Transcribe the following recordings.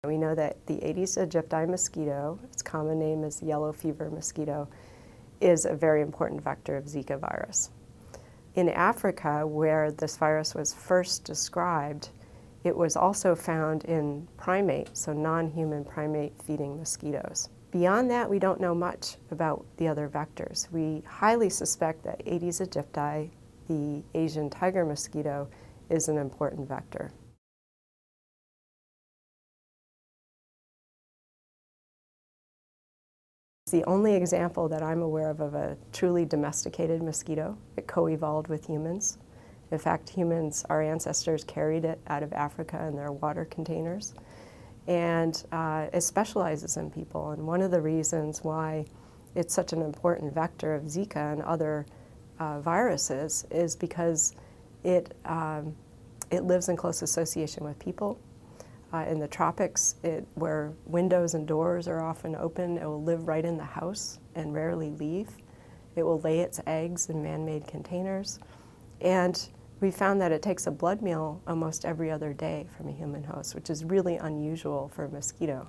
We know that the Aedes aegypti mosquito, its common name is yellow fever mosquito, is a very important vector of Zika virus. In Africa, where this virus was first described, it was also found in primates, so non-human primate feeding mosquitoes. Beyond that, we don't know much about the other vectors. We highly suspect that Aedes aegypti, the Asian tiger mosquito, is an important vector. It's the only example that I'm aware of a truly domesticated mosquito. It co-evolved with humans. In fact, humans, our ancestors carried it out of Africa in their water containers. And it specializes in people. And one of the reasons why it's such an important vector of Zika and other viruses is because it lives in close association with people. In the tropics, where windows and doors are often open, it will live right in the house and rarely leave. It will lay its eggs in man-made containers. And we found that it takes a blood meal almost every other day from a human host, which is really unusual for a mosquito.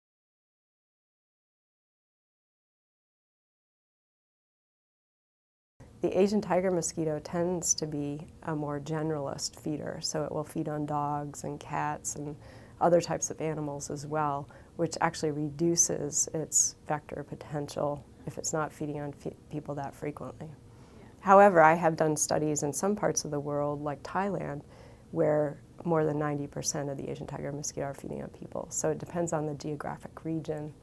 The Asian tiger mosquito tends to be a more generalist feeder, so it will feed on dogs and cats and other types of animals as well, which actually reduces its vector potential if it's not feeding on people that frequently. However, I have done studies in some parts of the world, like Thailand, where more than 90% of the Asian tiger mosquito are feeding on people. So it depends on the geographic region.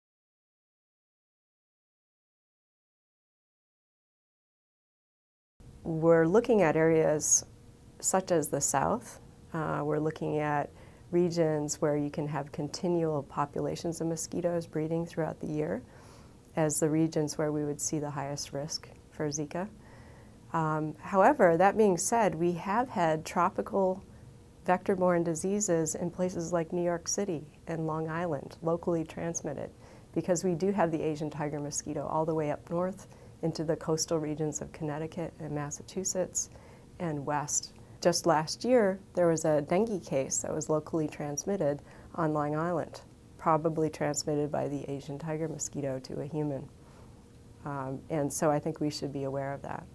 We're looking at areas such as the South. We're looking at regions where you can have continual populations of mosquitoes breeding throughout the year as the regions where we would see the highest risk for Zika. However, that being said, we have had tropical vector-borne diseases in places like New York City and Long Island, locally transmitted, because we do have the Asian tiger mosquito all the way up north into the coastal regions of Connecticut and Massachusetts and west. Just last year, there was a dengue case that was locally transmitted on Long Island, probably transmitted by the Asian tiger mosquito to a human. And so I think we should be aware of that.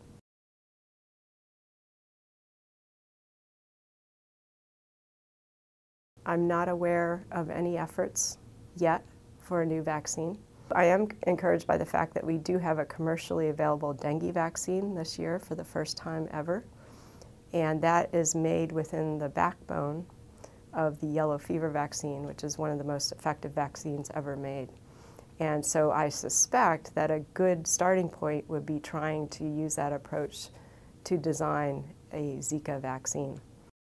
I'm not aware of any efforts yet for a new vaccine. I am encouraged by the fact that we do have a commercially available dengue vaccine this year for the first time ever. And that is made within the backbone of the yellow fever vaccine, which is one of the most effective vaccines ever made. And so I suspect that a good starting point would be trying to use that approach to design a Zika vaccine.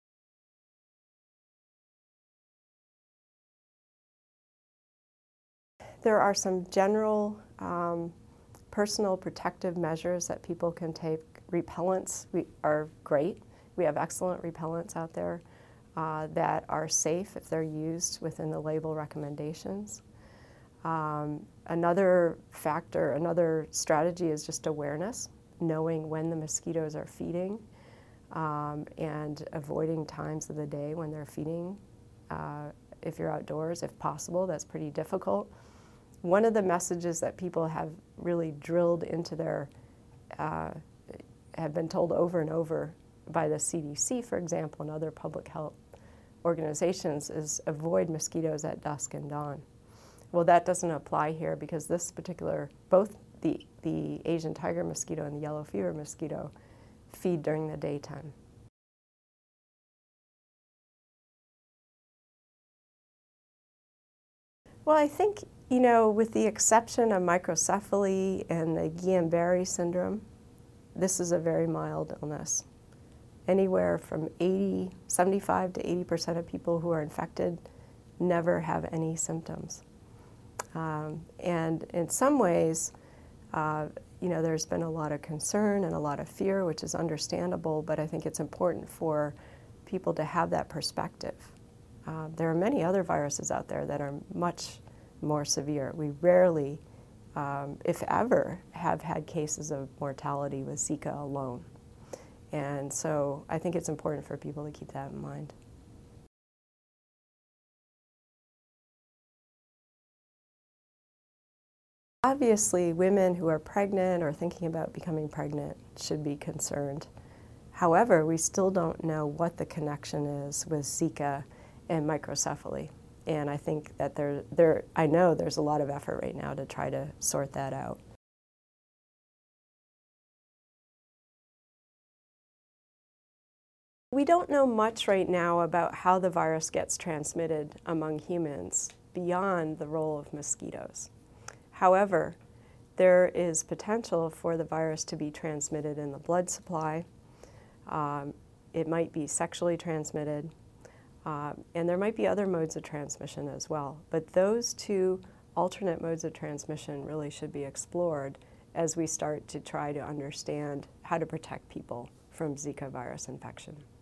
There are some general personal protective measures that people can take. Repellents are great. We have excellent repellents out there that are safe if they're used within the label recommendations. Another factor, another strategy is just awareness, knowing when the mosquitoes are feeding and avoiding times of the day when they're feeding. If you're outdoors, if possible, that's pretty difficult. One of the messages that people have really drilled into their, have been told over and over by the CDC, for example, and other public health organizations is avoid mosquitoes at dusk and dawn. Well, that doesn't apply here because this particular, both the Asian tiger mosquito and the yellow fever mosquito feed during the daytime. Well, I think, with the exception of microcephaly and the Guillain-Barré syndrome, this is a very mild illness. Anywhere from 75 to 80% of people who are infected never have any symptoms. And in some ways, there's been a lot of concern and a lot of fear, which is understandable, but I think it's important for people to have that perspective. There are many other viruses out there that are much more severe. We rarely, if ever, have had cases of mortality with Zika alone. And so I think it's important for people to keep that in mind. Obviously, women who are pregnant or thinking about becoming pregnant should be concerned. However, we still don't know what the connection is with Zika and microcephaly. And I think that I know there's a lot of effort right now to try to sort that out. We don't know much right now about how the virus gets transmitted among humans beyond the role of mosquitoes. However, there is potential for the virus to be transmitted in the blood supply. It might be sexually transmitted, and there might be other modes of transmission as well. But those two alternate modes of transmission really should be explored as we start to try to understand how to protect people from Zika virus infection.